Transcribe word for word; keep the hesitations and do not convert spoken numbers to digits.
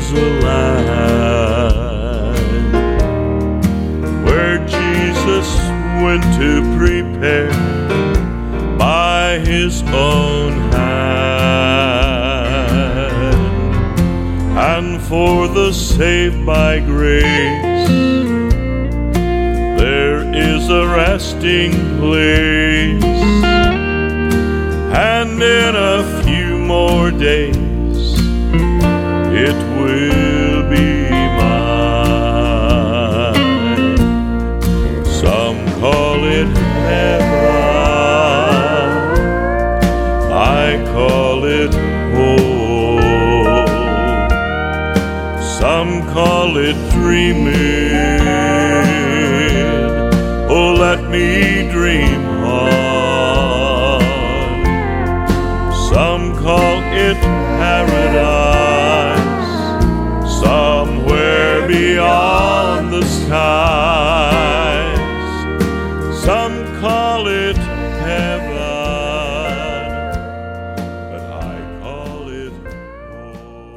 is a land where Jesus went to prepare by his own hand. And for the saved by grace, there is a resting place. And in a few more days, it will be mine. Some call it heaven, I call it home. Some call it dreaming, oh, let me dream on. Some call it paradise, somewhere beyond the skies. Some call it heaven.